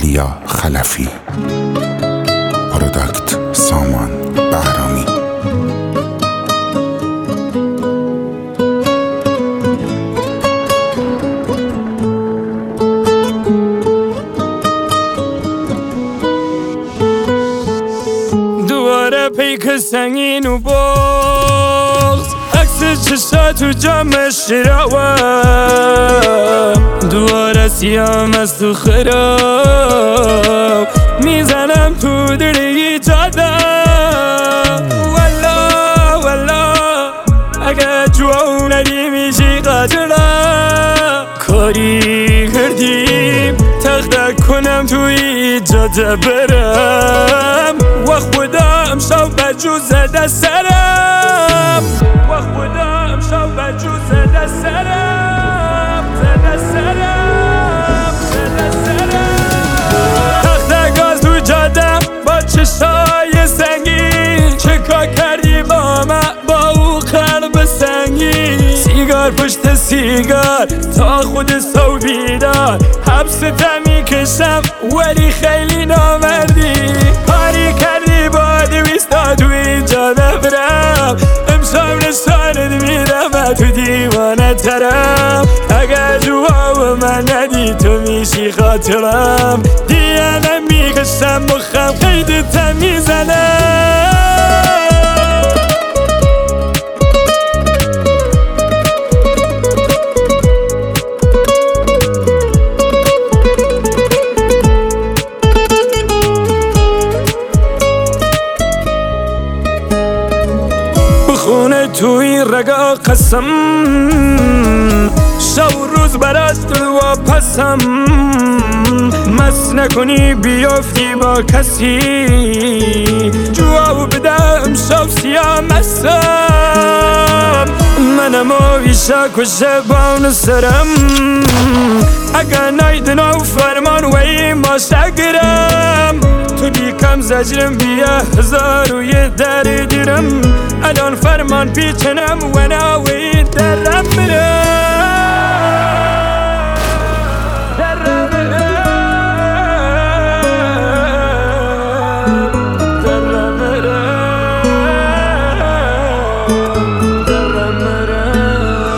علیا خلفی. پروداکت سامان بهرامی. دوباره پیک سنگین و بغض، عکس چشات تو جامش روم، دوباره سیام از تو خراب میزنم تو دلی جادم. والا والا اگه جوانری میشی قاتلم، کاری کردیم تخت کنم توی جاده برم، و خدا امشب بجو زده سرم، و خدا امشب بجو زده سرم، زده سرم، زده سرم. تخت گاز تو جاده با چشای سنگین، چه کار کردی با من با او قلب سنگین، سیگار پشت سیگار تا خود سو بیدار، حبست میکشم ولی خیلی نامردی، کاری کردی با 200 تا توی جاده برم، امشب نشانت میدم تو دیوانه ترم، اگر جواب من ندی تو میشی خاطرم، دیگه نمیکشم مخم قیدت میزنم. خونه توی رگا قسم، شب و روز برات دلوا پسم، مس نکنی بیافتی با کسی، جواب بده امشب سیاه مسم، منم آویشا کشه بان سرم، اگه نایدن و فرمان وی ما شگرم، تو بیکم زجرم بیا 1001 دیرم، الان فرمان پیچنم و ناوی درم برم، درم برم، درم برم، درم برم.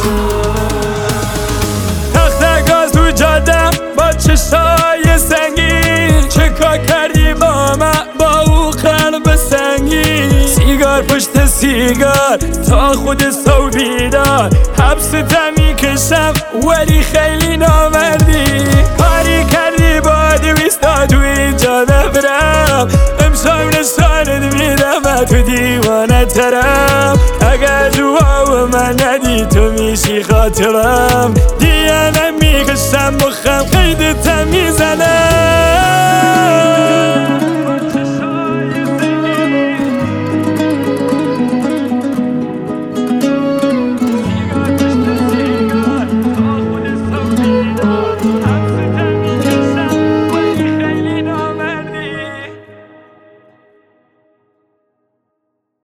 تخت گاز تو جاده با چشای سنگین، چه کار کردی با من با او قلب سنگین، سیگار پشت سیگار تا خود سو بیدار، حبست میکشم ولی خیلی نامردی، کاری کردی با 200 تا توی جاده برم، امشب نشانت میدم تو دیوانه ترم، اگر جواب من ندی تو میشی خاطرم، دیگه نمیکشم مخم قیدت میزنم.